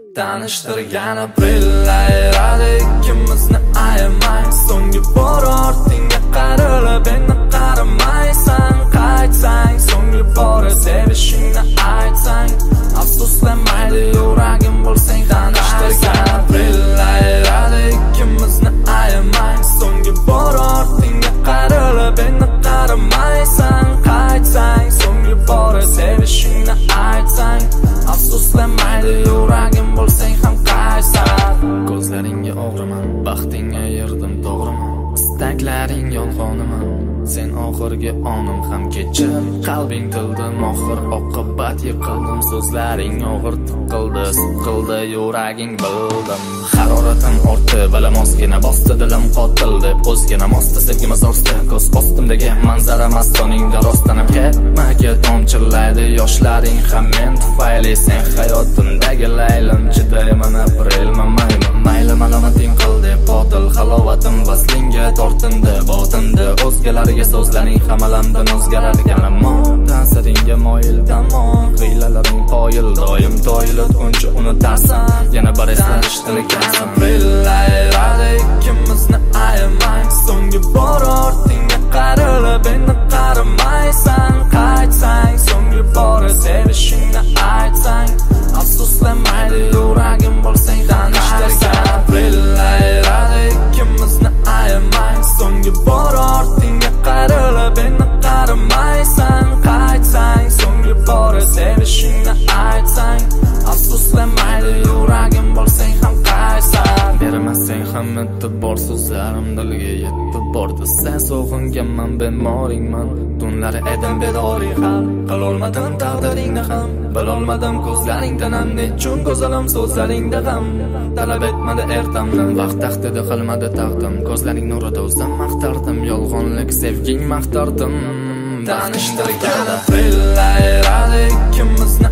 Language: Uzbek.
Tanishtirgan aprellar ikkimizni ayamay, so'nggi bor ortingga qarilib endi qaramaysan. Qaytsang, so'nggi bor sevishingni aytsang, afsuslamaydi yuragim bo'lsang. Tanishtirgan aprellar ikkimizni ayamay, so'nggi bor ortingga qarilib endi qaramaysan. Qaytsang, so'nggi bor sevishingni aytsang, afsuslamaydi yuragim bo'lsang ham qaysan. Ko'zlaringga o'g'riman, baxtingga yirdim to'g'rimi? Istaklaring yolg'onimi? Sen oxirgi onim ham kechir. Qalbing tildi mohir, oqibat yiqildim. So'zlaring og'ir tiqildi, siqildi yuraging bildim. Haroratim ortdi, bilim ozgina bosdi, dilim qotil deb o'zgina mosdi. Sevgimiz ortdi, ko'z ostimdagi manzara mastoningda rostlanib ketma-ket tomchilaydi yoshlaring ham men tufayli. Sen hayotimdagi laylim, chidayman aprelma mayli. Mayli malomating qil deb botil halovatim vaslingga tortindi, botindi. O'zgalarga so'zlaring hamalamdan o'zgararkan, ammo ta'siringga moyil tamom. Hiylalaring qoyil, doim toyilib uncha unutarsan, yana bir eslanishtirgansan. Aprellar ikkimizni ayamay, so'nggi bor ortingga qarilib endi qaramaysan. Qaytsang, so'nggi bor sevishingni aytsang, afsuslamaydi yuragim bo'lsang. Tanishtirgan aprellar ikkimizni ayamay, so'nggi bor ortingga qarilib endi qaramaysan. Qaytsang, so'nggi bor sevishingni aytsang, afsuslamaydi yuragim bo'lsang ham qaysan. Bermasang ham e'tibor so'zlarim dilga yetib bordi. Sen sog'inganman, bemoringman, tunlari edim bedoring ham. Qilolmadim taqdiringni ham, bilolmadim ko'zlaringdan ham. Nechun go'zalim so'zlaringda ham, talab etmadi ertamdan. Vaqt tahdidi qilmadi taqdim, ko'zlaring nurida o'zim maqtardim. Yolg'onlik sevging maqtardim. Tanishtirgan aprellar ikkimizni